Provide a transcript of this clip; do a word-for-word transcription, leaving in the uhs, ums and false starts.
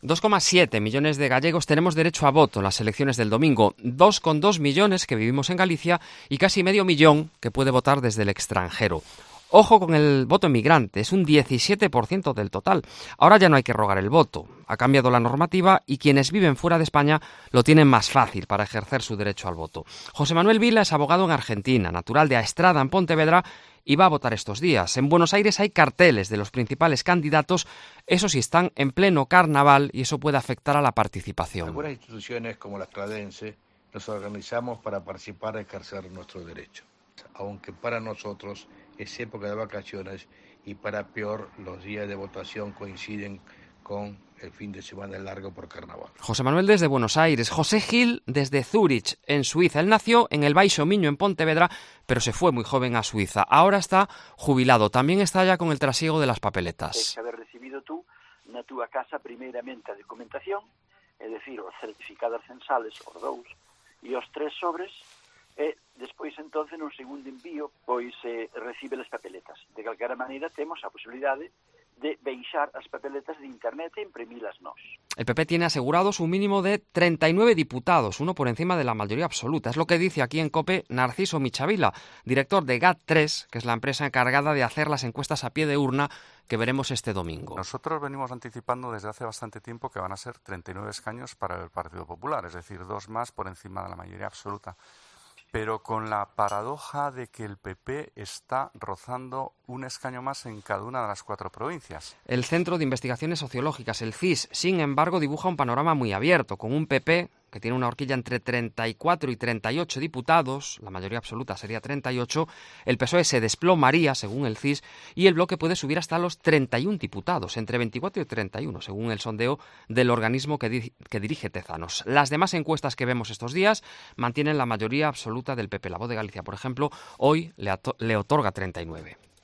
dos coma siete millones de gallegos tenemos derecho a voto en las elecciones del domingo, dos coma dos millones que vivimos en Galicia y casi medio millón que puede votar desde el extranjero. Ojo con el voto emigrante, es un diecisiete por ciento del total. Ahora ya no hay que rogar el voto. Ha cambiado la normativa y quienes viven fuera de España lo tienen más fácil para ejercer su derecho al voto. José Manuel Vila es abogado en Argentina, natural de Aestrada, en Pontevedra, y va a votar estos días. En Buenos Aires hay carteles de los principales candidatos, eso sí, están en pleno carnaval y eso puede afectar a la participación. Algunas instituciones como la Cladense nos organizamos para participar y ejercer nuestro derecho, aunque para nosotros es época de vacaciones y para peor los días de votación coinciden con el fin de semana largo por carnaval. José Manuel desde Buenos Aires, José Gil desde Zúrich, en Suiza. Él nació en el Baixo Miño, en Pontevedra, pero se fue muy joven a Suiza. Ahora está jubilado, también está ya con el trasiego de las papeletas. Tens que haber recibido tú na túa casa primeiramente a documentación, é dicir, os certificados censales, os dous, e os tres sobres, e despois entonces nun segundo envío pois eh, recibe as papeletas. De calquera maneira temos a posibilidade de baixar as papeletas de internet e imprimilas nós. El P P tiene asegurados un mínimo de treinta y nueve diputados, uno por encima de la mayoría absoluta. Es lo que dice aquí en COPE Narciso Michavila, director de G A T tres, que es la empresa encargada de hacer las encuestas a pie de urna que veremos este domingo. Nosotros venimos anticipando desde hace bastante tiempo que van a ser treinta y nueve escaños para el Partido Popular, es decir, dos más por encima de la mayoría absoluta. Pero con la paradoja de que el P P está rozando un escaño más en cada una de las cuatro provincias. El Centro de Investigaciones Sociológicas, el C I S, sin embargo, dibuja un panorama muy abierto, con un P P que tiene una horquilla entre treinta y cuatro y treinta y ocho diputados, la mayoría absoluta sería treinta y ocho, el P S O E se desplomaría, según el C I S, y el Bloque puede subir hasta los treinta y uno diputados, entre veinticuatro y treinta y uno, según el sondeo del organismo que, di- que dirige Tezanos. Las demás encuestas que vemos estos días mantienen la mayoría absoluta del P P. La Voz de Galicia, por ejemplo, hoy le, ato- le otorga treinta y nueve.